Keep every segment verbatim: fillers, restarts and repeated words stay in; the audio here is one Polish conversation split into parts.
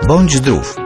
Bądź zdrów.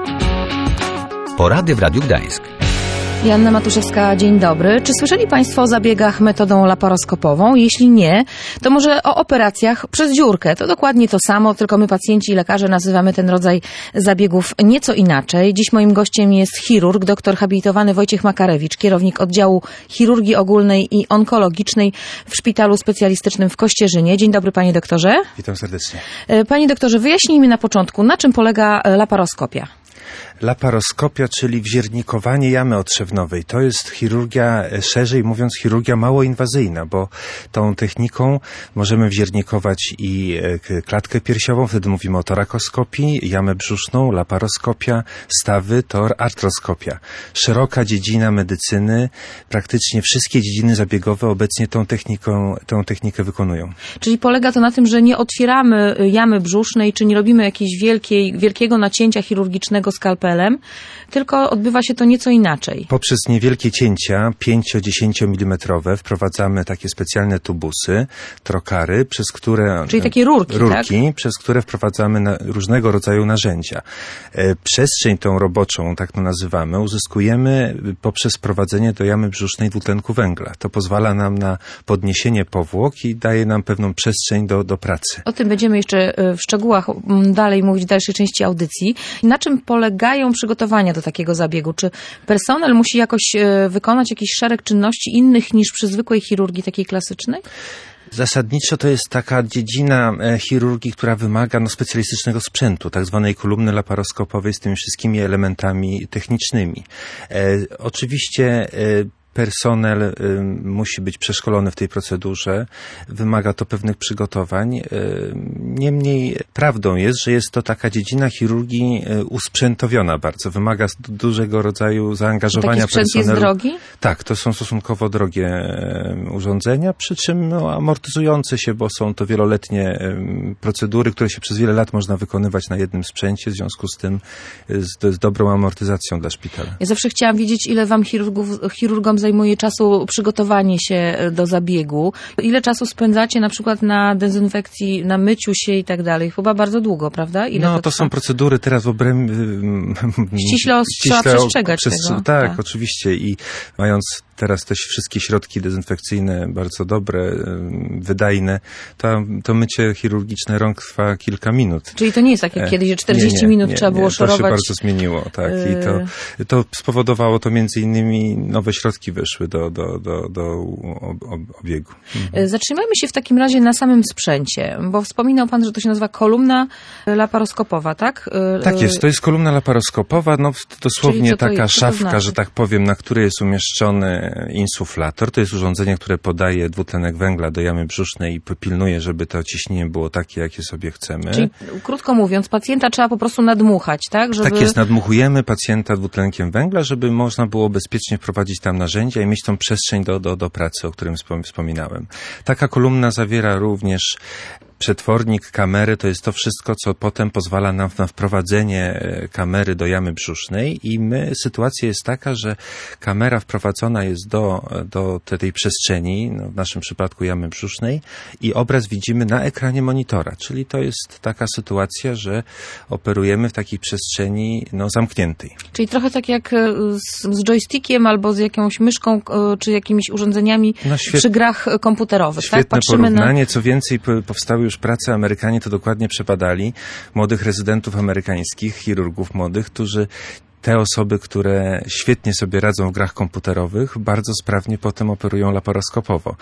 Porady w Radiu Gdańsk. Joanna Matuszewska, dzień dobry. Czy słyszeli Państwo o zabiegach metodą laparoskopową? Jeśli nie, to może o operacjach przez dziurkę. To dokładnie to samo, tylko my pacjenci i lekarze nazywamy ten rodzaj zabiegów nieco inaczej. Dziś moim gościem jest chirurg, doktor habilitowany Wojciech Makarewicz, kierownik oddziału chirurgii ogólnej i onkologicznej w Szpitalu Specjalistycznym w Kościerzynie. Dzień dobry, panie doktorze. Witam serdecznie. Panie doktorze, wyjaśnijmy na początku, na czym polega laparoskopia? Laparoskopia, czyli wziernikowanie jamy otrzewnowej. To jest chirurgia, szerzej mówiąc, chirurgia mało inwazyjna, bo tą techniką możemy wziernikować i klatkę piersiową, wtedy mówimy o torakoskopii, jamę brzuszną, laparoskopia, stawy, to artroskopia. Szeroka dziedzina medycyny, praktycznie wszystkie dziedziny zabiegowe obecnie tą techniką, tą technikę wykonują. Czyli polega to na tym, że nie otwieramy jamy brzusznej, czy nie robimy jakiegoś wielkiej, wielkiego nacięcia chirurgicznego skalpelem, tylko odbywa się to nieco inaczej. Poprzez niewielkie cięcia, pięć do dziesięciu milimetrów, wprowadzamy takie specjalne tubusy, trokary, przez które... Czyli takie rurki, Rurki, tak? przez które wprowadzamy na, różnego rodzaju narzędzia. E, przestrzeń tą roboczą, tak to nazywamy, uzyskujemy poprzez wprowadzenie do jamy brzusznej dwutlenku węgla. To pozwala nam na podniesienie powłok i daje nam pewną przestrzeń do, do pracy. O tym będziemy jeszcze w szczegółach dalej mówić w dalszej części audycji. Na czym polegają przygotowania do takiego zabiegu? Czy personel musi jakoś wykonać jakiś szereg czynności innych niż przy zwykłej chirurgii takiej klasycznej? Zasadniczo to jest taka dziedzina chirurgii, która wymaga no, specjalistycznego sprzętu, tak zwanej kolumny laparoskopowej z tymi wszystkimi elementami technicznymi. E, oczywiście e, Personel y, musi być przeszkolony w tej procedurze, wymaga to pewnych przygotowań. Y, niemniej prawdą jest, że jest to taka dziedzina chirurgii y, usprzętowiona bardzo, wymaga dużego rodzaju zaangażowania personelu. Taki sprzęt jest drogi? Tak, to są stosunkowo drogie y, urządzenia, przy czym no, amortyzujące się, bo są to wieloletnie y, procedury, które się przez wiele lat można wykonywać na jednym sprzęcie, w związku z tym y, to jest dobrą amortyzacją dla szpitala. Ja zawsze chciałam wiedzieć, ile wam chirurgów, chirurgom zajmuje czasu przygotowanie się do zabiegu. Ile czasu spędzacie na przykład na dezynfekcji, na myciu się i tak dalej? Chyba bardzo długo, prawda? Ile no to, to są procedury teraz w obrębie... Ściśle trzeba przestrzegać przez, tego. Tak, tak, oczywiście i mając teraz też wszystkie środki dezynfekcyjne bardzo dobre, wydajne, to, to mycie chirurgiczne rąk trwa kilka minut. Czyli to nie jest tak jak kiedyś, że czterdzieści nie, nie, minut nie, trzeba nie, było to szorować. To się bardzo zmieniło, tak. Yy... I to, to spowodowało to między innymi nowe środki weszły do, do, do, do obiegu. Mhm. Zatrzymajmy się w takim razie na samym sprzęcie, bo wspominał pan, że to się nazywa kolumna laparoskopowa, tak? Tak jest, to jest kolumna laparoskopowa, no dosłownie taka szafka, znaczy? że tak powiem, na której jest umieszczony insuflator. To jest urządzenie, które podaje dwutlenek węgla do jamy brzusznej i pilnuje, żeby to ciśnienie było takie, jakie sobie chcemy. Czyli krótko mówiąc, pacjenta trzeba po prostu nadmuchać, tak? Żeby... Tak jest, nadmuchujemy pacjenta dwutlenkiem węgla, żeby można było bezpiecznie wprowadzić tam narzędzia i mieć tą przestrzeń do, do, do pracy, o którym wspominałem. Taka kolumna zawiera również przetwornik, kamery, to jest to wszystko, co potem pozwala nam na wprowadzenie kamery do jamy brzusznej i my, sytuacja jest taka, że kamera wprowadzona jest do, do tej przestrzeni, no w naszym przypadku jamy brzusznej i obraz widzimy na ekranie monitora, czyli to jest taka sytuacja, że operujemy w takiej przestrzeni no, zamkniętej. Czyli trochę tak jak z, z joystickiem albo z jakąś myszką czy jakimiś urządzeniami no, świet... przy grach komputerowych. Świetne tak? Patrzymy porównanie, na... co więcej powstały już prace, Amerykanie to dokładnie przebadali, młodych rezydentów amerykańskich, chirurgów młodych, którzy te osoby, które świetnie sobie radzą w grach komputerowych, bardzo sprawnie potem operują laparoskopowo.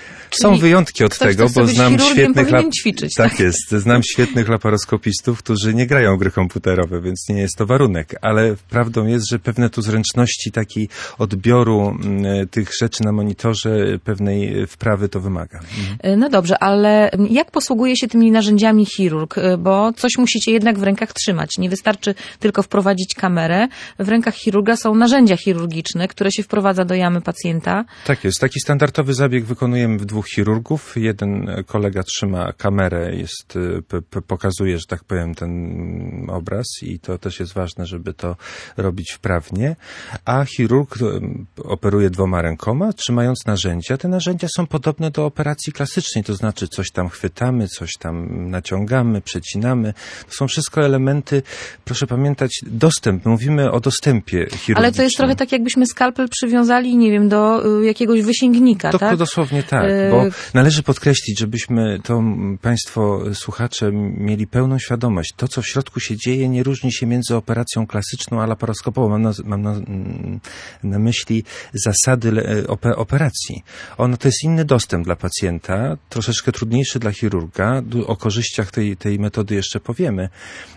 Są wyjątki od ktoś, tego, bo znam świetnych lap... ćwiczyć, tak, tak jest. Znam świetnych laparoskopistów, którzy nie grają w gry komputerowe, więc nie jest to warunek. Ale prawdą jest, że pewne tu zręczności takiej odbioru m, tych rzeczy na monitorze, pewnej wprawy to wymaga. Mhm. No dobrze, ale jak posługuje się tymi narzędziami chirurg? Bo coś musicie jednak w rękach trzymać. Nie wystarczy tylko wprowadzić kamerę. W rękach chirurga są narzędzia chirurgiczne, które się wprowadza do jamy pacjenta. Tak jest. Taki standardowy zabieg wykonujemy dwóch chirurgów. Jeden kolega trzyma kamerę, jest, p- p- pokazuje, że tak powiem, ten obraz i to też jest ważne, żeby to robić wprawnie. A chirurg operuje dwoma rękoma, trzymając narzędzia. Te narzędzia są podobne do operacji klasycznej, to znaczy coś tam chwytamy, coś tam naciągamy, przecinamy. To są wszystko elementy, proszę pamiętać, dostęp. Mówimy o dostępie chirurgicznym. Ale to jest trochę tak, jakbyśmy skalpel przywiązali, nie wiem, do y, jakiegoś wysięgnika, to, tak? Dosłownie tak, y... bo należy podkreślić, żebyśmy to państwo, słuchacze, mieli pełną świadomość. To, co w środku się dzieje, nie różni się między operacją klasyczną a laparoskopową. Mam na, mam na, na myśli zasady operacji. Ono to jest inny dostęp dla pacjenta, troszeczkę trudniejszy dla chirurga. O korzyściach tej, tej metody jeszcze powiemy.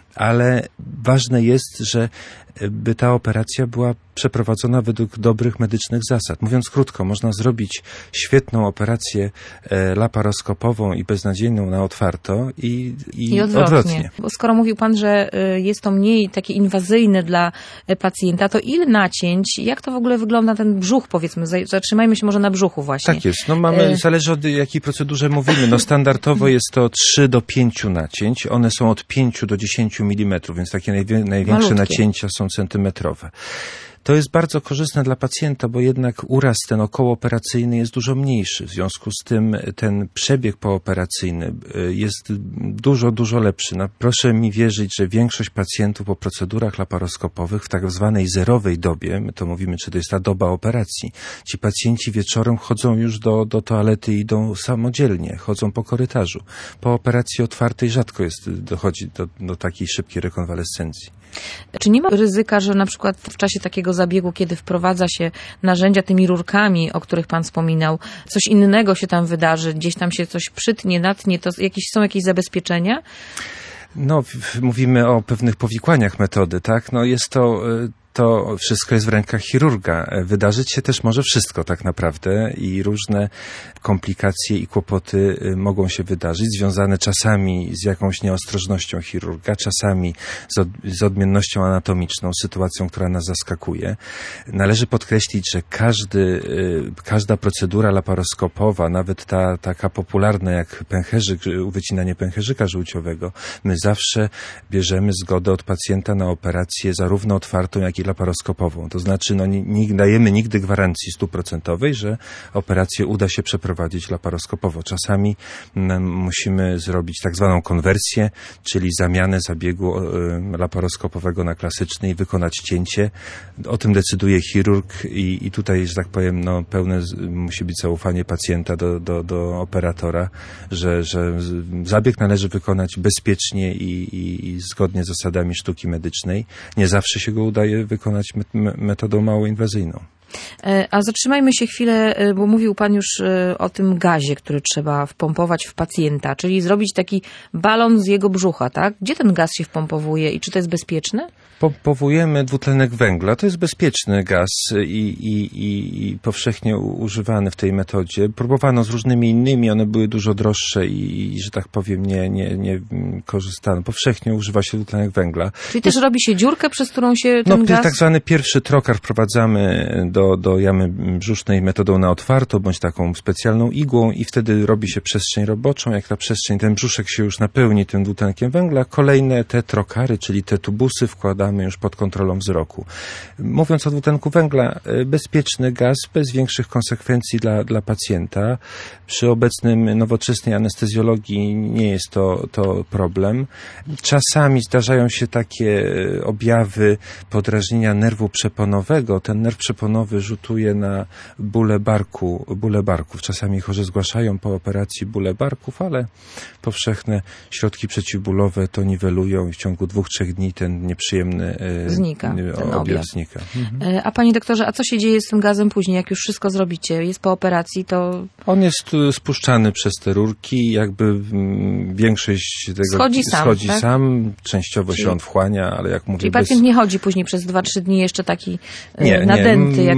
Ale ważne jest, że by ta operacja była przeprowadzona według dobrych medycznych zasad. Mówiąc krótko, można zrobić świetną operację laparoskopową i beznadziejną na otwarto i, i, I odwrotnie. odwrotnie. Bo skoro mówił pan, że jest to mniej takie inwazyjne dla pacjenta, to ile nacięć, jak to w ogóle wygląda ten brzuch, powiedzmy, zatrzymajmy się może na brzuchu właśnie. Tak jest, no mamy, zależy od jakiej procedurze mówimy, no standardowo jest to trzy do pięciu nacięć, one są od pięciu do dziesięciu milimetrów, więc takie najwie, największe Malutkie. nacięcia są centymetrowe. To jest bardzo korzystne dla pacjenta, bo jednak uraz ten okołooperacyjny jest dużo mniejszy. W związku z tym ten przebieg pooperacyjny jest dużo, dużo lepszy. No, proszę mi wierzyć, że większość pacjentów po procedurach laparoskopowych w tak zwanej zerowej dobie, my to mówimy, czy to jest ta doba operacji, ci pacjenci wieczorem chodzą już do, do toalety i idą samodzielnie, chodzą po korytarzu. Po operacji otwartej rzadko jest, dochodzi do, do takiej szybkiej rekonwalescencji. Czy nie ma ryzyka, że na przykład w czasie takiego zabiegu, kiedy wprowadza się narzędzia tymi rurkami, o których pan wspominał, coś innego się tam wydarzy, gdzieś tam się coś przytnie, natnie, to jakieś, są jakieś zabezpieczenia? No, mówimy o pewnych powikłaniach metody, tak? No jest to... To wszystko jest w rękach chirurga. Wydarzyć się też może wszystko tak naprawdę i różne komplikacje i kłopoty mogą się wydarzyć, związane czasami z jakąś nieostrożnością chirurga, czasami z, od, z odmiennością anatomiczną, sytuacją, która nas zaskakuje. Należy podkreślić, że każdy, każda procedura laparoskopowa, nawet ta taka popularna jak pęcherzyk, wycinanie pęcherzyka żółciowego, my zawsze bierzemy zgodę od pacjenta na operację zarówno otwartą, jak i laparoskopową. To znaczy, no nie, nie dajemy nigdy gwarancji stuprocentowej, że operację uda się przeprowadzić laparoskopowo. Czasami m, musimy zrobić tak zwaną konwersję, czyli zamianę zabiegu y, laparoskopowego na klasyczny i wykonać cięcie. O tym decyduje chirurg i, i tutaj, że tak powiem, no, pełne z, musi być zaufanie pacjenta do, do, do operatora, że, że zabieg należy wykonać bezpiecznie i, i, i zgodnie z zasadami sztuki medycznej. Nie zawsze się go udaje wykonać metodą mało inwazyjną. A zatrzymajmy się chwilę, bo mówił pan już o tym gazie, który trzeba wpompować w pacjenta, czyli zrobić taki balon z jego brzucha, tak? Gdzie ten gaz się wpompowuje i czy to jest bezpieczne? Pompowujemy dwutlenek węgla. To jest bezpieczny gaz i, i, i, i powszechnie używany w tej metodzie. Próbowano z różnymi innymi, one były dużo droższe i, i że tak powiem, nie, nie, nie korzystano. Powszechnie używa się dwutlenek węgla. Czyli też robi się dziurkę, przez którą się ten no, gaz... tak zwany pierwszy trokar wprowadzamy do, do jamy brzusznej metodą na otwarto, bądź taką specjalną igłą i wtedy robi się przestrzeń roboczą. Jak ta przestrzeń, ten brzuszek się już napełni tym dwutlenkiem węgla, kolejne te trokary, czyli te tubusy wkładamy już pod kontrolą wzroku. Mówiąc o dwutlenku węgla, bezpieczny gaz, bez większych konsekwencji dla, dla pacjenta. Przy obecnym nowoczesnej anestezjologii nie jest to, to problem. Czasami zdarzają się takie objawy podrażnienia nerwu przeponowego. Ten nerw przeponowy rzutuje na bóle barku, bóle barków. Czasami chorzy zgłaszają po operacji bóle barków, ale powszechne środki przeciwbólowe to niwelują i w ciągu dwóch, trzech dni ten nieprzyjemny znika, ten objaw znika. Mhm. A panie doktorze, a co się dzieje z tym gazem później, jak już wszystko zrobicie, jest po operacji, to... On jest spuszczany przez te rurki, jakby większość tego schodzi sam, schodzi tak? sam częściowo czyli, się on wchłania, ale jak mówię... Czyli pacjent bez... nie chodzi później przez dwa, trzy dni jeszcze taki nie, nadęty, nie. jak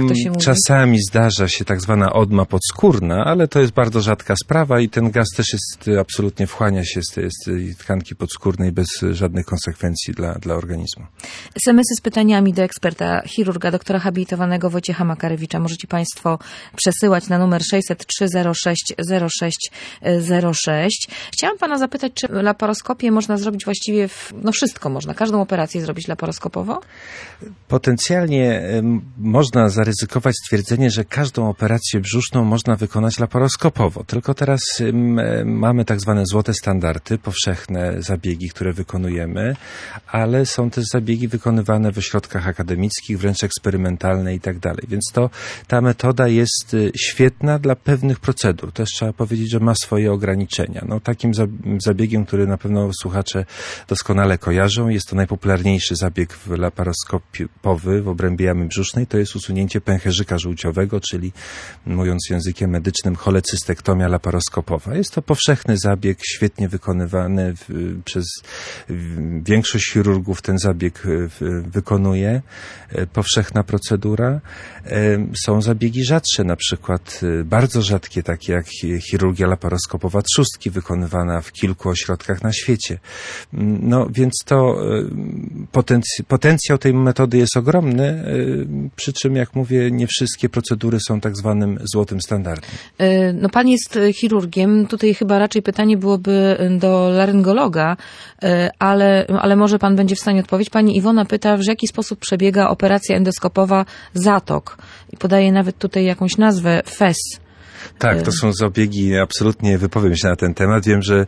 to się mówi? Czasami zdarza się tak zwana odma podskórna, ale to jest bardzo rzadka sprawa i ten gaz też jest absolutnie wchłania się z tej, z tej tkanki podskórnej bez żadnych konsekwencji dla, dla organizmu. es em esy z pytaniami do eksperta, chirurga, doktora habilitowanego Wojciecha Makarewicza możecie Państwo przesyłać na numer sześćset trzy zero sześć zero sześć zero sześć. Chciałam Pana zapytać, czy laparoskopię można zrobić właściwie, w, no wszystko można, każdą operację zrobić laparoskopowo? Potencjalnie m, można zaryzykować stwierdzenie, że każdą operację brzuszną można wykonać laparoskopowo. Tylko teraz m, mamy tak zwane złote standardy, powszechne zabiegi, które wykonujemy, ale są też zabiegi wykonywane w ośrodkach akademickich, wręcz eksperymentalne i tak dalej. Więc to ta metoda jest świetna dla pewnych procedur. Też trzeba powiedzieć, że ma swoje ograniczenia. No, takim zabiegiem, który na pewno słuchacze doskonale kojarzą, jest to najpopularniejszy zabieg laparoskopowy w obrębie jamy brzusznej, to jest usunięcie pęcherzyka żółciowego, czyli mówiąc językiem medycznym cholecystektomia laparoskopowa. Jest to powszechny zabieg, świetnie wykonywany w, przez większość chirurgów ten zabieg w, wykonuje. Powszechna procedura. Są zabiegi rzadsze, na przykład bardzo rzadkie, takie jak chirurgia laparoskopowa trzustki, wykonywana w kilku ośrodkach na świecie. No więc to potenc- potencjał tej metody jest ogromny, przy czym, jak mówię, nie wszystkie procedury są tak zwanym złotym standardem. No Pan jest chirurgiem, tutaj chyba raczej pytanie byłoby do laryngologa, ale, ale może Pan będzie w stanie odpowiedzieć. Pani Iwona pyta, w jaki sposób przebiega operacja endoskopowa zatok. I podaje nawet tutaj jakąś nazwę F E S. Tak, to są zabiegi, absolutnie wypowiem się na ten temat. Wiem, że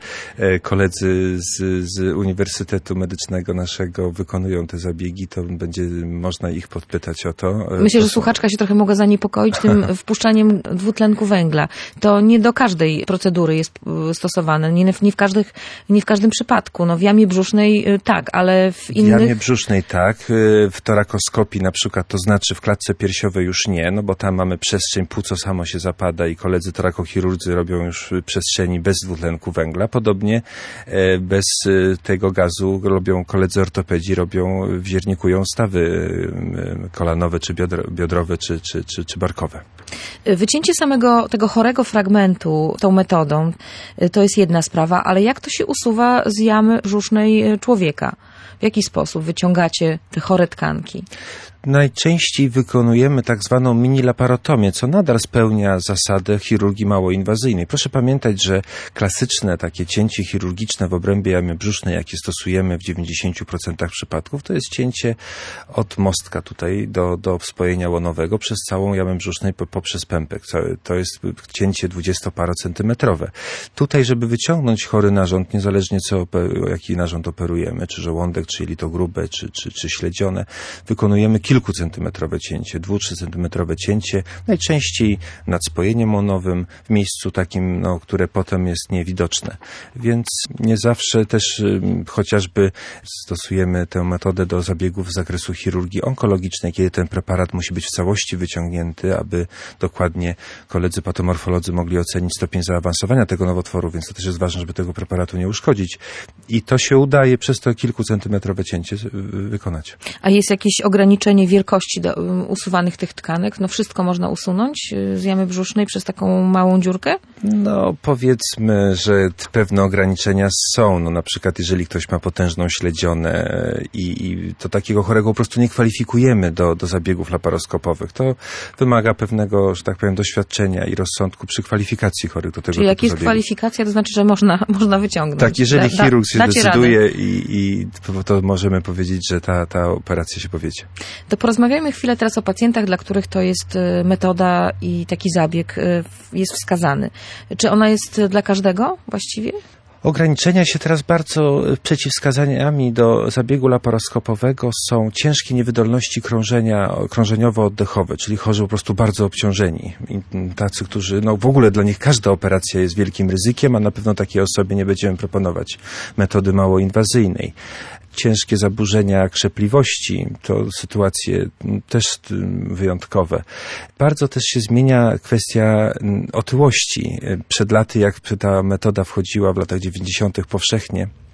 koledzy z, z Uniwersytetu Medycznego naszego wykonują te zabiegi, to będzie można ich podpytać o to. Myślę, to że są... słuchaczka się trochę mogła zaniepokoić tym wpuszczaniem dwutlenku węgla. To nie do każdej procedury jest stosowane, nie, nie, w, każdych, nie w każdym przypadku. No w jamie brzusznej tak, ale w innych... W jamie brzusznej tak, w torakoskopii na przykład, to znaczy w klatce piersiowej już nie, no bo tam mamy przestrzeń, płuco samo się zapada i koledzy torakochirurdzy robią już przestrzeni bez dwutlenku węgla. Podobnie bez tego gazu robią koledzy ortopedzi, robią, wziernikują stawy kolanowe, czy biodrowe, czy, czy, czy, czy barkowe. Wycięcie samego tego chorego fragmentu tą metodą to jest jedna sprawa, ale jak to się usuwa z jamy brzusznej człowieka? W jaki sposób wyciągacie te chore tkanki? Najczęściej wykonujemy tak zwaną mini-laparotomię, co nadal spełnia zasadę chirurgii małoinwazyjnej. Proszę pamiętać, że klasyczne takie cięcie chirurgiczne w obrębie jamy brzusznej, jakie stosujemy w dziewięćdziesięciu procentach przypadków, to jest cięcie od mostka tutaj do, do spojenia łonowego przez całą jamę brzusznej poprzez pępek. To jest cięcie dwudziestoparocentymetrowe. Tutaj, żeby wyciągnąć chory narząd, niezależnie co, jaki narząd operujemy, czy żołądek, czy jelito grube, czy, czy, czy śledzione, wykonujemy kilkucentymetrowe cięcie, dwu, trzy centymetrowe cięcie, najczęściej nad spojeniem łonowym, w miejscu takim, no, które potem jest niewidoczne. Więc nie zawsze też y, chociażby stosujemy tę metodę do zabiegów z zakresu chirurgii onkologicznej, kiedy ten preparat musi być w całości wyciągnięty, aby dokładnie koledzy patomorfolodzy mogli ocenić stopień zaawansowania tego nowotworu, więc to też jest ważne, żeby tego preparatu nie uszkodzić. I to się udaje przez to kilkucentymetrowe cięcie wykonać. A jest jakieś ograniczenie wielkości do, um, usuwanych tych tkanek? No wszystko można usunąć z jamy brzusznej przez taką małą dziurkę? No powiedzmy, że pewne ograniczenia są. No na przykład jeżeli ktoś ma potężną śledzionę i, i to takiego chorego po prostu nie kwalifikujemy do, do zabiegów laparoskopowych. To wymaga pewnego, że tak powiem, doświadczenia i rozsądku przy kwalifikacji chorych do tego Czyli jak jest zabiegu. kwalifikacja, to znaczy, że można, można wyciągnąć. Tak, jeżeli da, chirurg się decyduje radę. i, i to, to możemy powiedzieć, że ta, ta operacja się powiedzie. To porozmawiajmy chwilę teraz o pacjentach, dla których to jest metoda i taki zabieg jest wskazany. Czy ona jest dla każdego właściwie? Ograniczenia się teraz bardzo przeciwwskazaniami do zabiegu laparoskopowego są ciężkie niewydolności krążenia, krążeniowo-oddechowe, czyli chorzy po prostu bardzo obciążeni. I tacy, którzy, no w ogóle dla nich każda operacja jest wielkim ryzykiem, a na pewno takiej osobie nie będziemy proponować metody małoinwazyjnej. Ciężkie zaburzenia krzepliwości, to sytuacje też wyjątkowe. Bardzo też się zmienia kwestia otyłości. Przed laty, jak ta metoda wchodziła w latach dziewięćdziesiątych powszechnie,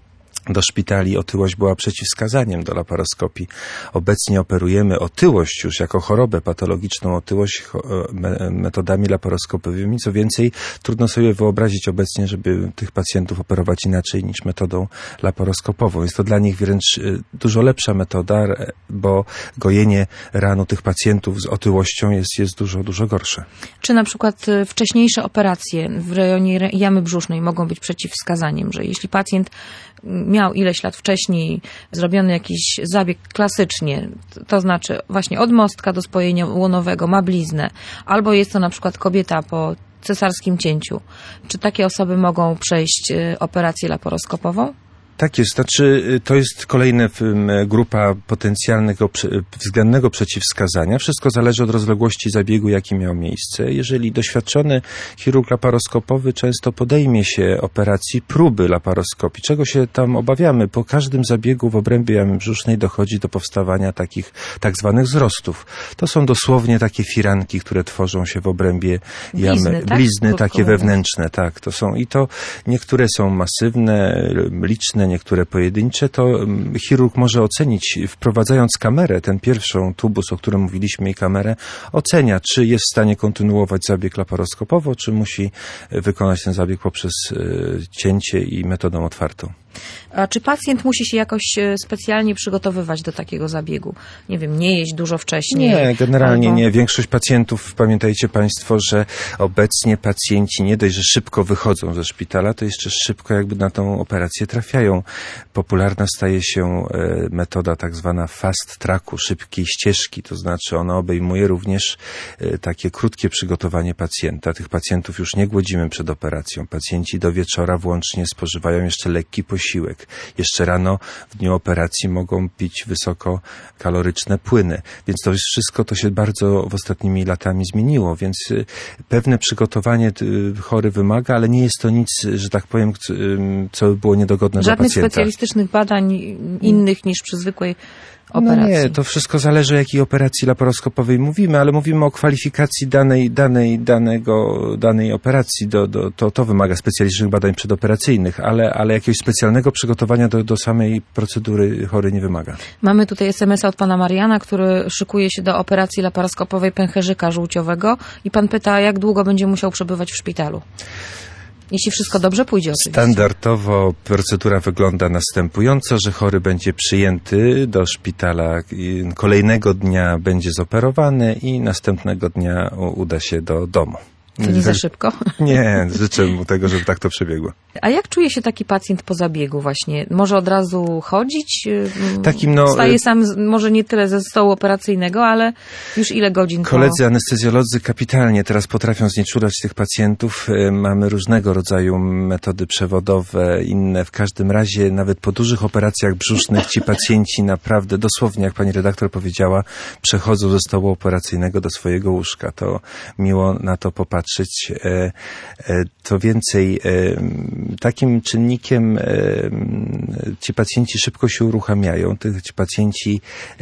do szpitali otyłość była przeciwwskazaniem do laparoskopii. Obecnie operujemy otyłość już jako chorobę patologiczną, otyłość metodami laparoskopowymi. Co więcej, trudno sobie wyobrazić obecnie, żeby tych pacjentów operować inaczej niż metodą laparoskopową. Jest to dla nich wręcz dużo lepsza metoda, bo gojenie ranu tych pacjentów z otyłością jest, jest dużo, dużo gorsze. Czy na przykład wcześniejsze operacje w rejonie jamy brzusznej mogą być przeciwwskazaniem, że jeśli pacjent miał ileś lat wcześniej zrobiony jakiś zabieg klasycznie, to znaczy właśnie od mostka do spojenia łonowego, ma bliznę, albo jest to na przykład kobieta po cesarskim cięciu, czy takie osoby mogą przejść operację laparoskopową? Tak jest, znaczy to jest kolejna grupa potencjalnego względnego przeciwwskazania. Wszystko zależy od rozległości zabiegu, jaki miał miejsce. Jeżeli doświadczony chirurg laparoskopowy często podejmie się operacji próby laparoskopii, czego się tam obawiamy, po każdym zabiegu w obrębie jamy brzusznej dochodzi do powstawania takich tak zwanych wzrostów. To są dosłownie takie firanki, które tworzą się w obrębie jamy, blizny, tak? blizny takie wewnętrzne, tak, to są i to niektóre są masywne, liczne, niektóre pojedyncze, to chirurg może ocenić, wprowadzając kamerę, ten pierwszą tubus, o którym mówiliśmy, i kamerę, ocenia, czy jest w stanie kontynuować zabieg laparoskopowo, czy musi wykonać ten zabieg poprzez cięcie i metodą otwartą. A czy pacjent musi się jakoś specjalnie przygotowywać do takiego zabiegu? Nie wiem, nie jeść dużo wcześniej? Nie, generalnie albo... nie. Większość pacjentów, pamiętajcie Państwo, że obecnie pacjenci nie dość, że szybko wychodzą ze szpitala, to jeszcze szybko jakby na tą operację trafiają. Popularna staje się metoda tak zwana fast tracku, szybkiej ścieżki, to znaczy ona obejmuje również takie krótkie przygotowanie pacjenta. Tych pacjentów już nie głodzimy przed operacją. Pacjenci do wieczora włącznie spożywają jeszcze lekki posiłek. Jeszcze rano w dniu operacji mogą pić wysokokaloryczne płyny. Więc to jest wszystko, to się bardzo w ostatnimi latami zmieniło, więc pewne przygotowanie chory wymaga, ale nie jest to nic, że tak powiem, co by było niedogodne dla pacjenta. Żadnych specjalistycznych badań innych niż przy zwykłej operacji. No nie, to wszystko zależy, o jakiej operacji laparoskopowej mówimy, ale mówimy o kwalifikacji danej, danej, danego, danej operacji. Do, do, to, to wymaga specjalistycznych badań przedoperacyjnych, ale, ale jakiegoś specjalnego przygotowania do, do samej procedury chory nie wymaga. Mamy tutaj es em es a od pana Mariana, który szykuje się do operacji laparoskopowej pęcherzyka żółciowego i pan pyta, jak długo będzie musiał przebywać w szpitalu. Jeśli wszystko dobrze pójdzie oczywiście. Standardowo procedura wygląda następująco, że chory będzie przyjęty do szpitala, kolejnego dnia będzie zoperowany i następnego dnia uda się do domu. To nie za szybko? Nie, życzę mu tego, żeby tak to przebiegło. A jak czuje się taki pacjent po zabiegu właśnie? Może od razu chodzić? Takim, no, Wstaje sam, może nie tyle ze stołu operacyjnego, ale już ile godzin Koledzy po... anestezjolodzy kapitalnie teraz potrafią znieczulać tych pacjentów. Mamy różnego rodzaju metody przewodowe, inne. W każdym razie nawet po dużych operacjach brzusznych ci pacjenci naprawdę, dosłownie jak pani redaktor powiedziała, przechodzą ze stołu operacyjnego do swojego łóżka. To miło na to popatrzeć. To więcej, takim czynnikiem ci pacjenci szybko się uruchamiają. Ci pacjenci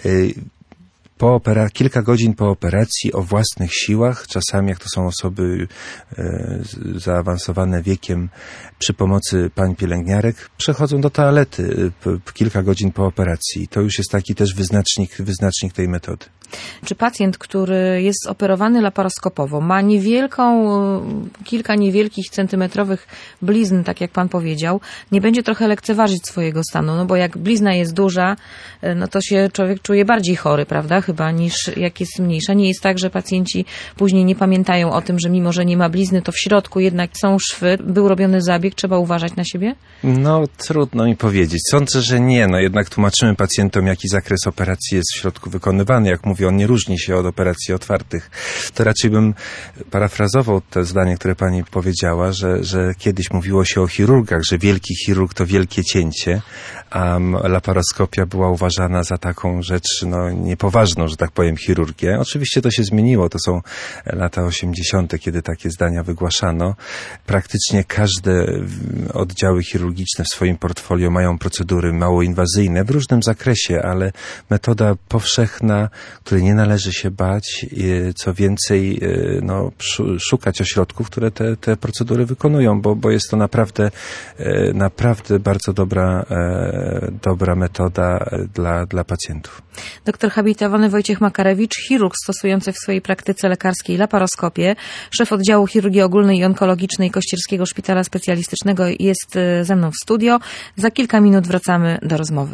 po opera- kilka godzin po operacji o własnych siłach, czasami jak to są osoby e, zaawansowane wiekiem, przy pomocy pań pielęgniarek, przechodzą do toalety p- p- kilka godzin po operacji. To już jest taki też wyznacznik, wyznacznik tej metody. Czy pacjent, który jest operowany laparoskopowo, ma niewielką, kilka niewielkich centymetrowych blizn, tak jak pan powiedział, nie będzie trochę lekceważyć swojego stanu? No bo jak blizna jest duża, no to się człowiek czuje bardziej chory, prawda? Chyba niż jak jest mniejsza. Nie jest tak, że pacjenci później nie pamiętają o tym, że mimo, że nie ma blizny, to w środku jednak są szwy, był robiony zabieg, trzeba uważać na siebie? No, trudno mi powiedzieć. Sądzę, że nie. No jednak tłumaczymy pacjentom, jaki zakres operacji jest w środku wykonywany. Jak mówię, on nie różni się od operacji otwartych. To raczej bym parafrazował to zdanie, które pani powiedziała, że, że kiedyś mówiło się o chirurgach, że wielki chirurg to wielkie cięcie, a laparoskopia była uważana za taką rzecz, no, niepoważną, że tak powiem, chirurgię. Oczywiście to się zmieniło. To są lata osiemdziesiąte, kiedy takie zdania wygłaszano. Praktycznie każde oddziały chirurgiczne w swoim portfolio mają procedury mało inwazyjne w różnym zakresie, ale metoda powszechna, która której nie należy się bać, co więcej, no, szukać ośrodków, które te, te procedury wykonują, bo, bo jest to naprawdę, naprawdę bardzo dobra, dobra metoda dla, dla pacjentów. Doktor habilitowany Wojciech Makarewicz, chirurg stosujący w swojej praktyce lekarskiej laparoskopię, szef oddziału chirurgii ogólnej i onkologicznej Kościerskiego Szpitala Specjalistycznego jest ze mną w studio. Za kilka minut wracamy do rozmowy.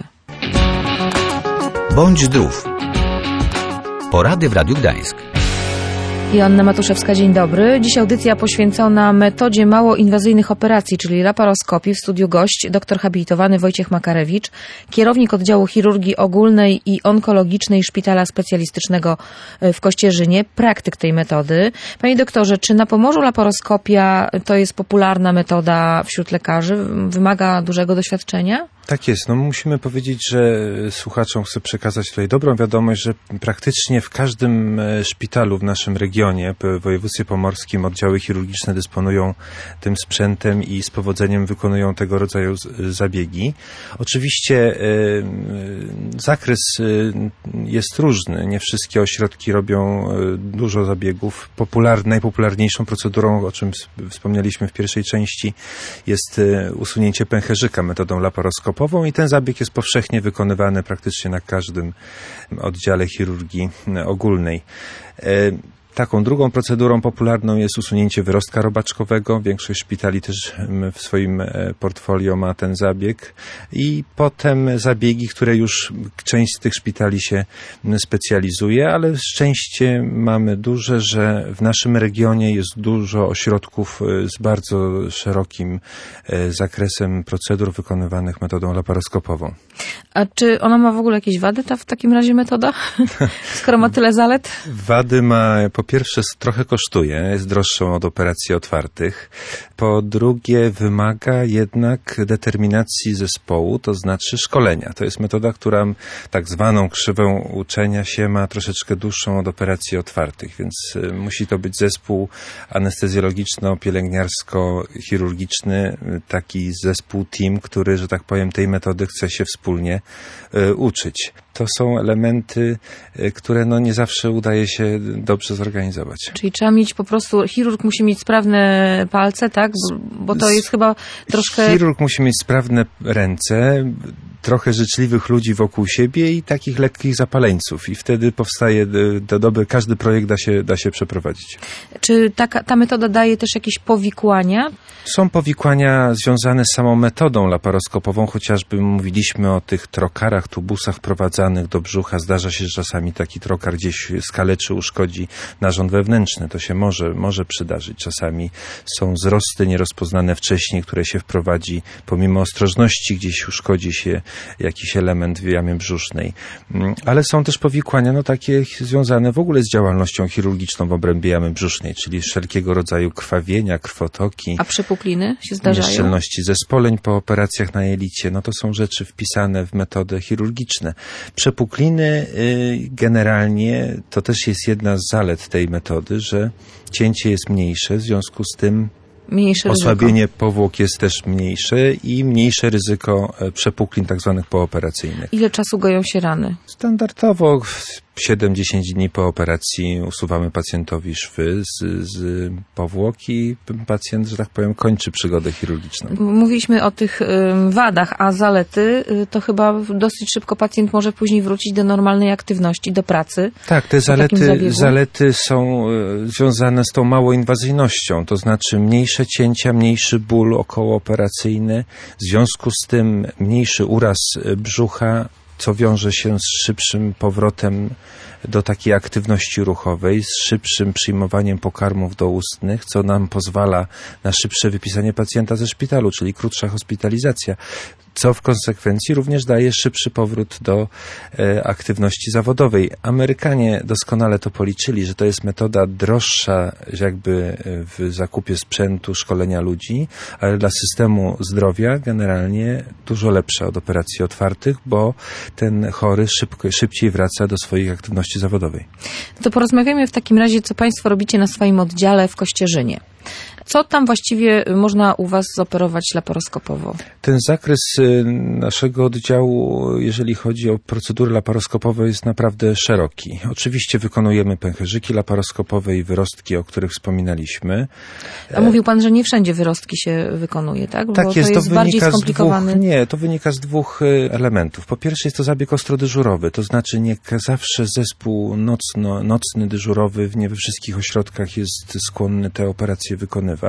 Bądź zdrów. Porady w Radiu Gdańsk. Joanna Matuszewska, dzień dobry. Dziś audycja poświęcona metodzie mało inwazyjnych operacji, czyli laparoskopii. W studiu gość doktor habilitowany Wojciech Makarewicz, kierownik oddziału chirurgii ogólnej i onkologicznej Szpitala Specjalistycznego w Kościerzynie, praktyk tej metody. Panie doktorze, czy na Pomorzu laparoskopia to jest popularna metoda wśród lekarzy? Wymaga dużego doświadczenia? Tak jest. No musimy powiedzieć, że słuchaczom chcę przekazać tutaj dobrą wiadomość, że praktycznie w każdym szpitalu w naszym regionie, w województwie pomorskim, oddziały chirurgiczne dysponują tym sprzętem i z powodzeniem wykonują tego rodzaju zabiegi. Oczywiście zakres jest różny. Nie wszystkie ośrodki robią dużo zabiegów. Popular, najpopularniejszą procedurą, o czym wspomnieliśmy w pierwszej części, jest usunięcie pęcherzyka metodą laparoskopową. I ten zabieg jest powszechnie wykonywany praktycznie na każdym oddziale chirurgii ogólnej. Taką drugą procedurą popularną jest usunięcie wyrostka robaczkowego. Większość szpitali też w swoim portfolio ma ten zabieg. I potem zabiegi, które już część z tych szpitali się specjalizuje, ale szczęście mamy duże, że w naszym regionie jest dużo ośrodków z bardzo szerokim zakresem procedur wykonywanych metodą laparoskopową. A czy ona ma w ogóle jakieś wady, ta w takim razie metoda? Skoro ma tyle zalet? Wady ma po pierwsze trochę kosztuje, jest droższą od operacji otwartych. Po drugie wymaga jednak determinacji zespołu, to znaczy szkolenia. To jest metoda, która tak zwaną krzywą uczenia się ma troszeczkę dłuższą od operacji otwartych, więc musi to być zespół anestezjologiczno-pielęgniarsko-chirurgiczny, taki zespół team, który, że tak powiem, tej metody chce się wspólnie y, uczyć. To są elementy, które no nie zawsze udaje się dobrze zorganizować. Czyli trzeba mieć po prostu, chirurg musi mieć sprawne palce, tak? Bo, bo to jest chyba troszkę... Chirurg musi mieć sprawne ręce, trochę życzliwych ludzi wokół siebie i takich lekkich zapaleńców. I wtedy powstaje do doby, każdy projekt da się, da się przeprowadzić. Czy taka, ta metoda daje też jakieś powikłania? Są powikłania związane z samą metodą laparoskopową, chociażby mówiliśmy o tych trokarach, tubusach wprowadzanych do brzucha. Zdarza się, że czasami taki trokar gdzieś skaleczy, uszkodzi narząd wewnętrzny. To się może, może przydarzyć. Czasami są wzrosty nierozpoznane wcześniej, które się wprowadzi pomimo ostrożności, gdzieś uszkodzi się jakiś element w jamie brzusznej. Ale są też powikłania, no takie związane w ogóle z działalnością chirurgiczną w obrębie jamy brzusznej, czyli wszelkiego rodzaju krwawienia, krwotoki. A przepukliny się zdarzają? Nieszczelności zespoleń po operacjach na jelicie. No to są rzeczy wpisane w metody chirurgiczne. Przepukliny y, generalnie to też jest jedna z zalet tej metody, że cięcie jest mniejsze, w związku z tym mniejsze osłabienie ryzyko. powłok jest też mniejsze i mniejsze ryzyko przepuklin tak zwanych pooperacyjnych. Ile czasu goją się rany? Standardowo siedem do dziesięciu dni po operacji usuwamy pacjentowi szwy z, z powłok i pacjent, że tak powiem, kończy przygodę chirurgiczną. Mówiliśmy o tych wadach, a zalety to chyba dosyć szybko pacjent może później wrócić do normalnej aktywności, do pracy. Tak, te zalety, zalety są związane z tą małoinwazyjnością, to znaczy mniejsze cięcia, mniejszy ból okołooperacyjny, w związku z tym mniejszy uraz brzucha, co wiąże się z szybszym powrotem do takiej aktywności ruchowej, z szybszym przyjmowaniem pokarmów doustnych, co nam pozwala na szybsze wypisanie pacjenta ze szpitalu, czyli krótsza hospitalizacja, co w konsekwencji również daje szybszy powrót do e, aktywności zawodowej. Amerykanie doskonale to policzyli, że to jest metoda droższa jakby w zakupie sprzętu, szkolenia ludzi, ale dla systemu zdrowia generalnie dużo lepsza od operacji otwartych, bo ten chory szybko, szybciej wraca do swojej aktywności zawodowej. To porozmawiamy w takim razie, co Państwo robicie na swoim oddziale w Kościerzynie. Co tam właściwie można u Was zoperować laparoskopowo? Ten zakres naszego oddziału, jeżeli chodzi o procedury laparoskopowe, jest naprawdę szeroki. Oczywiście wykonujemy pęcherzyki laparoskopowe i wyrostki, o których wspominaliśmy. A mówił Pan, że nie wszędzie wyrostki się wykonuje, tak? Bo tak jest, to jest to bardziej wynika skomplikowany. Z dwóch, nie, to wynika z dwóch elementów. Po pierwsze jest to zabieg ostrodyżurowy, to znaczy nie zawsze zespół nocno, nocny, dyżurowy nie we wszystkich ośrodkach jest skłonny te operacje wykonywać,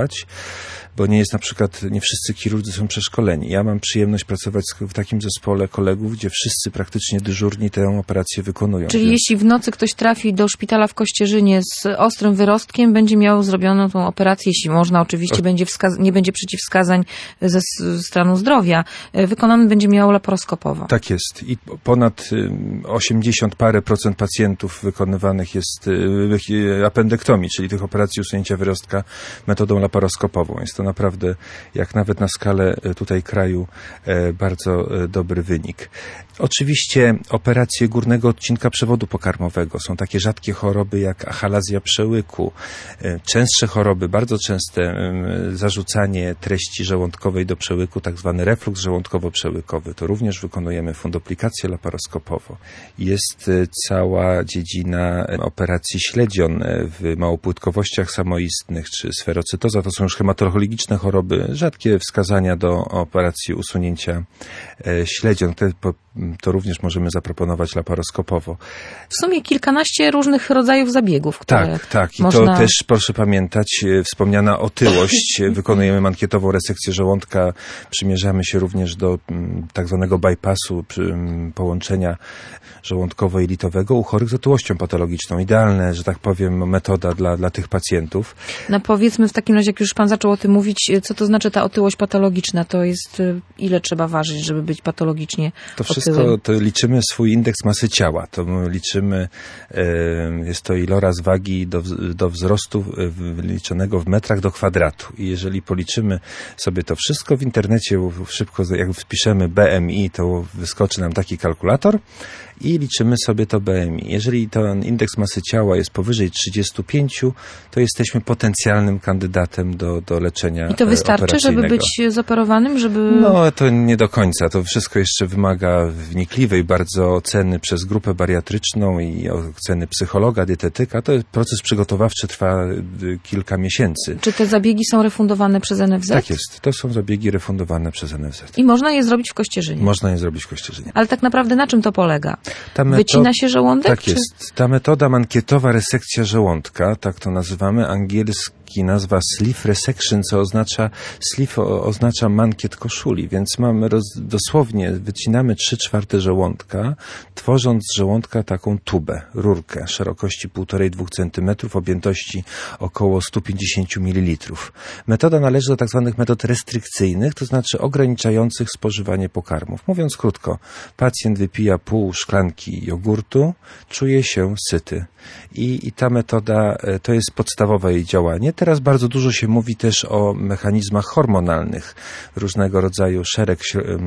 bo nie jest na przykład, nie wszyscy chirurdzy są przeszkoleni. Ja mam przyjemność pracować w takim zespole kolegów, gdzie wszyscy praktycznie dyżurni tę operację wykonują. Czyli jeśli w nocy ktoś trafi do szpitala w Kościerzynie z ostrym wyrostkiem, będzie miał zrobioną tą operację, jeśli można, oczywiście o... będzie wskaz- nie będzie przeciwwskazań ze stanu zdrowia, wykonany będzie miał laparoskopowo. Tak jest. I ponad osiemdziesiąt parę procent pacjentów wykonywanych jest appendektomii, czyli tych operacji usunięcia wyrostka metodą laparoskopową. Jest to naprawdę, jak nawet na skalę tutaj kraju, bardzo dobry wynik. Oczywiście operacje górnego odcinka przewodu pokarmowego są takie rzadkie choroby jak achalazja przełyku, częstsze choroby, bardzo częste zarzucanie treści żołądkowej do przełyku, tak zwany refluks żołądkowo-przełykowy. To również wykonujemy fundoplikację laparoskopowo. Jest cała dziedzina operacji śledzion w małopłytkowościach samoistnych czy sferocytoza. To są już hematologiczne choroby, rzadkie wskazania do operacji usunięcia śledzion. Te to również możemy zaproponować laparoskopowo. W sumie kilkanaście różnych rodzajów zabiegów, które Tak, tak. I można... to też, proszę pamiętać, wspomniana otyłość. Wykonujemy mankietową resekcję żołądka. Przymierzamy się również do tak zwanego bypassu, połączenia żołądkowo-jelitowego u chorych z otyłością patologiczną. Idealne, że tak powiem, metoda dla, dla tych pacjentów. No powiedzmy w takim razie, jak już Pan zaczął o tym mówić, co to znaczy ta otyłość patologiczna? To jest, ile trzeba ważyć, żeby być patologicznie To wszystko otyłym? To liczymy swój indeks masy ciała. To liczymy, jest to iloraz wagi do, do wzrostu liczonego w metrach do kwadratu. I jeżeli policzymy sobie to wszystko w internecie, szybko jak wpiszemy B M I, to wyskoczy nam taki kalkulator i liczymy sobie to B M I. Jeżeli ten indeks masy ciała jest powyżej trzydziestu pięciu, to jesteśmy potencjalnym kandydatem do, do leczenia. I to wystarczy, żeby być zoperowanym, żeby... No, to nie do końca. To wszystko jeszcze wymaga wnikliwej bardzo oceny przez grupę bariatryczną i oceny psychologa, dietetyka. To jest proces przygotowawczy, trwa kilka miesięcy. Czy te zabiegi są refundowane przez N F Z? Tak jest. To są zabiegi refundowane przez N F Z. I można je zrobić w Kościerzynie? Można je zrobić w Kościerzynie. Ale tak naprawdę na czym to polega? Ta metod... Wycina się żołądek? Tak czy... jest. Ta metoda mankietowa resekcja żołądka, tak to nazywamy, angielski nazwa sleeve resection, co oznacza, sleeve oznacza mankiet koszuli, więc mamy roz, dosłownie, wycinamy trzy czwarte żołądka, tworząc z żołądka taką tubę, rurkę szerokości półtora do dwóch centymetrów, objętości około sto pięćdziesiąt mililitrów. Metoda należy do tak zwanych metod restrykcyjnych, to znaczy ograniczających spożywanie pokarmów. Mówiąc krótko, pacjent wypija pół szklanki jogurtu, czuje się syty. I, i ta metoda, to jest podstawowe jej działanie. Teraz bardzo dużo się mówi też o mechanizmach hormonalnych. Różnego rodzaju szereg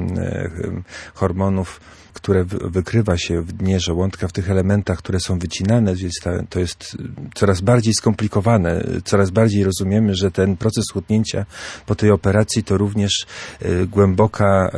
hormonów, które wykrywa się w dnie żołądka, w tych elementach, które są wycinane, więc to jest coraz bardziej skomplikowane, coraz bardziej rozumiemy, że ten proces chudnięcia po tej operacji to również głęboka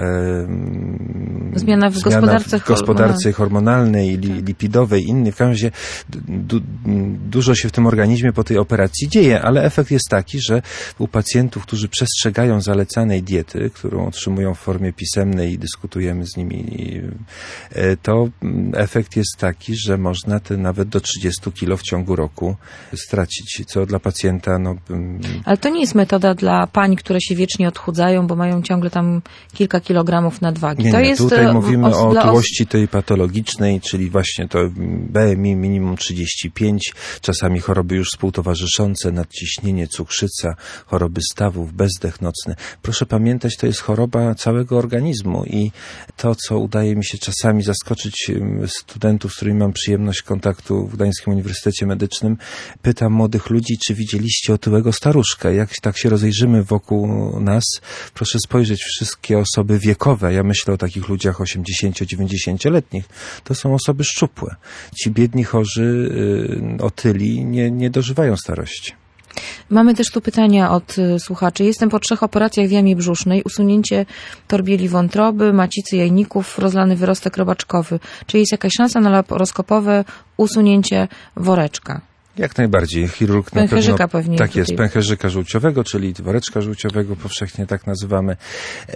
zmiana w zmiana gospodarce, w gospodarce hormonalnej, li, lipidowej, innej. W każdym razie du, dużo się w tym organizmie po tej operacji dzieje, ale efekt jest taki, że u pacjentów, którzy przestrzegają zalecanej diety, którą otrzymują w formie pisemnej i dyskutujemy z nimi, to efekt jest taki, że można te nawet do trzydziestu kilo w ciągu roku stracić, co dla pacjenta... No, ale to nie jest metoda dla pań, które się wiecznie odchudzają, bo mają ciągle tam kilka kilogramów nadwagi. Nie, to nie, jest tutaj mówimy os, o os... otyłości tej patologicznej, czyli właśnie to B M I minimum trzydzieści pięć, czasami choroby już współtowarzyszące, nadciśnienie, cukrzyca, choroby stawów, bezdech nocny. Proszę pamiętać, to jest choroba całego organizmu i to, co udaje mi się czasami zaskoczyć studentów, z którymi mam przyjemność kontaktu w Gdańskim Uniwersytecie Medycznym, pytam młodych ludzi, czy widzieliście otyłego staruszka. Jak tak się rozejrzymy wokół nas, proszę spojrzeć, wszystkie osoby wiekowe, ja myślę o takich ludziach osiemdziesięcio-dziewięćdziesięcioletnich, to są osoby szczupłe. Ci biedni chorzy, otyli, nie, nie dożywają starości. Mamy też tu pytania od y, słuchaczy. Jestem po trzech operacjach w jamie brzusznej, usunięcie torbieli wątroby, macicy jajników, rozlany wyrostek robaczkowy. Czy jest jakaś szansa na laparoskopowe usunięcie woreczka? Jak najbardziej. Chirurg na Pęcherzyka pewno, pewnie. tak tutaj. jest, pęcherzyka żółciowego, czyli woreczka żółciowego, powszechnie tak nazywamy. E,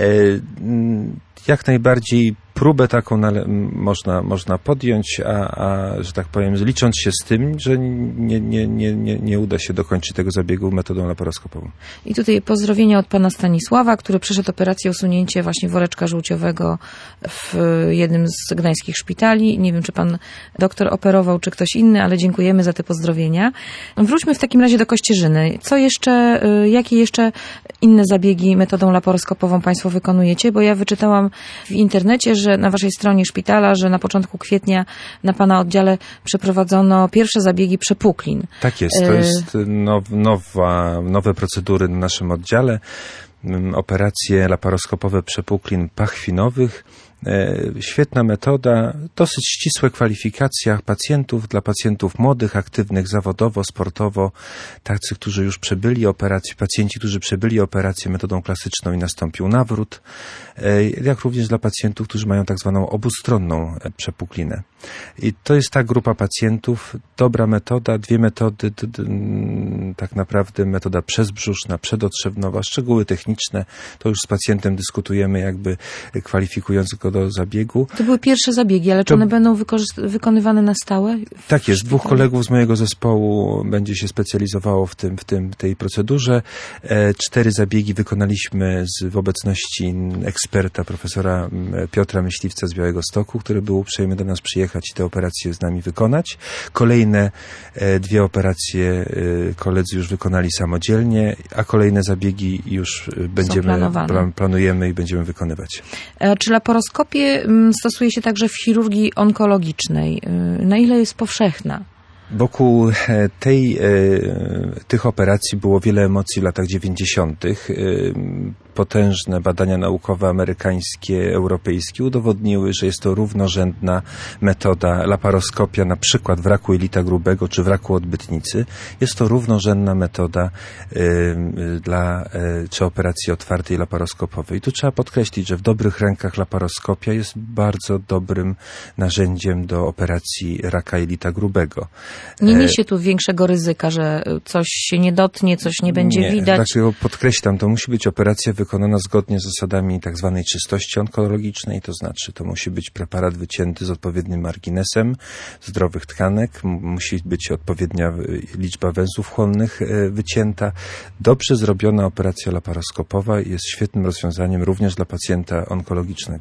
jak najbardziej próbę taką nale- można, można podjąć, a, a, że tak powiem, licząc się z tym, że nie, nie, nie, nie, nie uda się dokończyć tego zabiegu metodą laparoskopową. I tutaj pozdrowienia od pana Stanisława, który przeszedł operację usunięcie właśnie woreczka żółciowego w jednym z gdańskich szpitali. Nie wiem, czy pan doktor operował, czy ktoś inny, ale dziękujemy za te pozdrowienia. Wróćmy w takim razie do Kościerzyny. Co jeszcze, y, jakie jeszcze inne zabiegi metodą laparoskopową państwo wykonujecie? Bo ja wyczytałam w internecie, że na waszej stronie szpitala, że na początku kwietnia na pana oddziale przeprowadzono pierwsze zabiegi przepuklin. Tak jest, to jest now, nowa, nowe procedury na naszym oddziale. Operacje laparoskopowe przepuklin pachwinowych. Świetna metoda, dosyć ścisłe kwalifikacje pacjentów, dla pacjentów młodych, aktywnych zawodowo, sportowo, tacy, którzy już przebyli operację, pacjenci, którzy przebyli operację metodą klasyczną i nastąpił nawrót, jak również dla pacjentów, którzy mają tak zwaną obustronną przepuklinę. I to jest ta grupa pacjentów, dobra metoda, dwie metody, d, d, tak naprawdę metoda przezbrzuszna, przedotrzewnowa, szczegóły techniczne, to już z pacjentem dyskutujemy, jakby kwalifikując go do zabiegu. To były pierwsze zabiegi, ale czy To... one będą wykorzyst- wykonywane na stałe? Tak jest. Dwóch kolegów z mojego zespołu będzie się specjalizowało w tym, w tym, tej procedurze. E, cztery zabiegi wykonaliśmy z, w obecności eksperta, profesora Piotra Myśliwca z Białegostoku, który był uprzejmy do nas przyjechać i te operacje z nami wykonać. Kolejne e, dwie operacje e, koledzy już wykonali samodzielnie, a kolejne zabiegi już będziemy, plan, planujemy i będziemy wykonywać. E, czy laparoskopia stosuje się także w chirurgii onkologicznej? Na ile jest powszechna? Wokół tej, tych operacji było wiele emocji w latach dziewięćdziesiątych. Potężne badania naukowe amerykańskie, europejskie udowodniły, że jest to równorzędna metoda. Laparoskopia na przykład w raku jelita grubego czy w raku odbytnicy jest to równorzędna metoda y, dla y, czy operacji otwartej laparoskopowej. Tu trzeba podkreślić, że w dobrych rękach laparoskopia jest bardzo dobrym narzędziem do operacji raka jelita grubego. Nie niesie tu większego ryzyka, że coś się nie dotnie, coś nie będzie nie, widać. Dlaczego podkreślam, to musi być operacja wykonana zgodnie z zasadami tak zwanej czystości onkologicznej, to znaczy to musi być preparat wycięty z odpowiednim marginesem zdrowych tkanek, m- musi być odpowiednia liczba węzłów chłonnych e, wycięta. Dobrze zrobiona operacja laparoskopowa jest świetnym rozwiązaniem również dla pacjenta onkologicznego.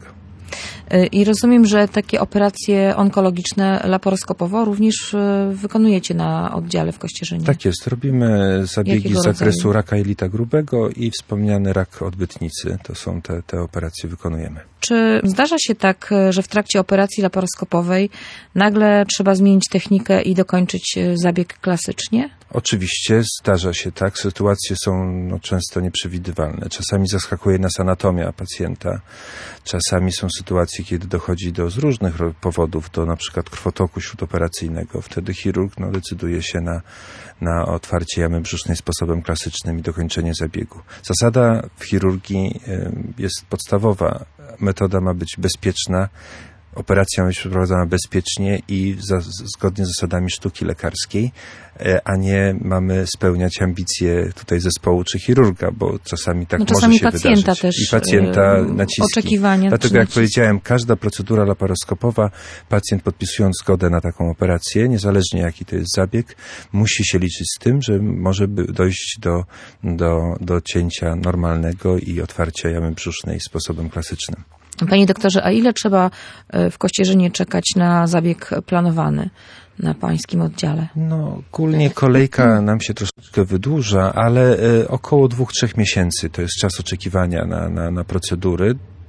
I rozumiem, że takie operacje onkologiczne laparoskopowo również wykonujecie na oddziale w Kościerzynie. Tak jest. Robimy zabiegi Jakiego z zakresu rodzaju? raka jelita grubego i wspomniany rak odbytnicy. To są te, te operacje wykonujemy. Czy zdarza się tak, że w trakcie operacji laparoskopowej nagle trzeba zmienić technikę i dokończyć zabieg klasycznie? Oczywiście zdarza się tak. Sytuacje są no, często nieprzewidywalne. Czasami zaskakuje nas anatomia pacjenta. Czasami są sytuacje, kiedy dochodzi do z różnych powodów, do na przykład krwotoku śródoperacyjnego. Wtedy chirurg no, decyduje się na, na otwarcie jamy brzusznej sposobem klasycznym i dokończenie zabiegu. Zasada w chirurgii y, jest podstawowa. Metoda ma być bezpieczna. Operacja ma być przeprowadzona bezpiecznie i za, zgodnie z zasadami sztuki lekarskiej, a nie mamy spełniać ambicje tutaj zespołu czy chirurga, bo czasami tak no, może czasami się pacjenta wydarzyć. też, I pacjenta yy, naciski. Oczekiwania. Dlatego jak naciski. powiedziałem, każda procedura laparoskopowa, pacjent podpisując zgodę na taką operację, niezależnie jaki to jest zabieg, musi się liczyć z tym, że może by dojść do, do, do cięcia normalnego i otwarcia jamy brzusznej sposobem klasycznym. Panie doktorze, a ile trzeba w Kościerzynie czekać na zabieg planowany na pańskim oddziale? No, ogólnie kolejka nam się troszeczkę wydłuża, ale y, około dwóch, trzech miesięcy to jest czas oczekiwania na, na, na procedury. To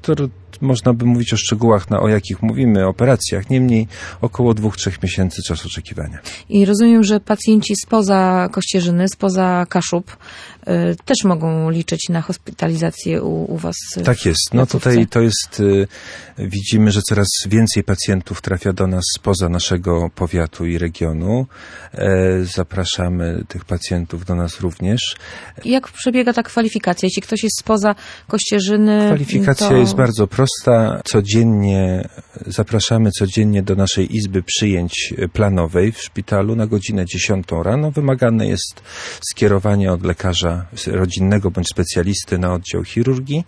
można by mówić o szczegółach, na, o jakich mówimy, operacjach, niemniej około dwóch, trzech miesięcy czas oczekiwania. I rozumiem, że pacjenci spoza Kościerzyny, spoza Kaszub y, też mogą liczyć na hospitalizację u, u was. Tak jest. No tutaj to jest, y, widzimy, że coraz więcej pacjentów trafia do nas spoza naszego powiatu i regionu. E, zapraszamy tych pacjentów do nas również. Jak przebiega ta kwalifikacja? Jeśli ktoś jest spoza Kościerzyny, Kwalifikacja to... jest bardzo prosta. Codziennie zapraszamy codziennie do naszej izby przyjęć planowej w szpitalu na godzinę dziesiątą rano. Wymagane jest skierowanie od lekarza rodzinnego bądź specjalisty na oddział chirurgii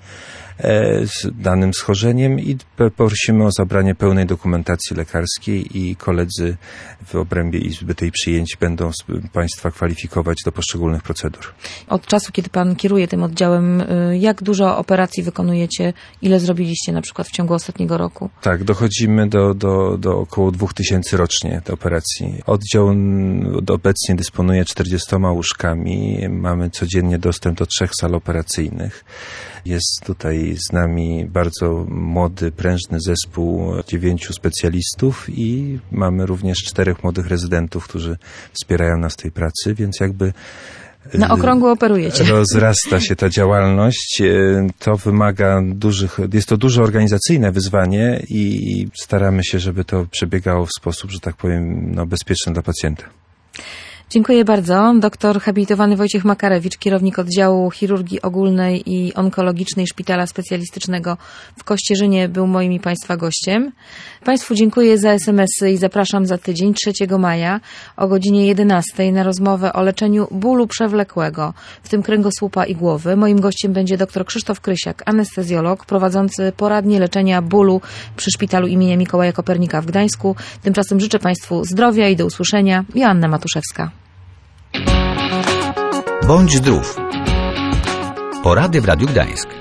z danym schorzeniem i prosimy o zabranie pełnej dokumentacji lekarskiej i koledzy w obrębie izby tej przyjęć będą Państwa kwalifikować do poszczególnych procedur. Od czasu, kiedy Pan kieruje tym oddziałem, jak dużo operacji wykonujecie? Ile zrobiliście na przykład w ciągu ostatniego roku? Tak, dochodzimy do, do, do około dwóch tysięcy rocznie te operacji. Oddział obecnie dysponuje czterdziestoma łóżkami. Mamy codziennie dostęp do trzech sal operacyjnych. Jest tutaj z nami bardzo młody, prężny zespół dziewięciu specjalistów i mamy również czterech młodych rezydentów, którzy wspierają nas w tej pracy, więc jakby na okrągło operujecie. Rozrasta się ta działalność. To wymaga dużych, jest to duże organizacyjne wyzwanie i staramy się, żeby to przebiegało w sposób, że tak powiem, no, bezpieczny dla pacjenta. Dziękuję bardzo. Doktor habilitowany Wojciech Makarewicz, kierownik oddziału chirurgii ogólnej i onkologicznej Szpitala Specjalistycznego w Kościerzynie, był moim i Państwa gościem. Państwu dziękuję za es em esy i zapraszam za tydzień, trzeciego maja o godzinie jedenastej na rozmowę o leczeniu bólu przewlekłego, w tym kręgosłupa i głowy. Moim gościem będzie dr Krzysztof Krysiak, anestezjolog prowadzący poradnię leczenia bólu przy Szpitalu imienia Mikołaja Kopernika w Gdańsku. Tymczasem życzę Państwu zdrowia i do usłyszenia. Joanna Matuszewska. Bądź zdrów. Porady w Radiu Gdańsk.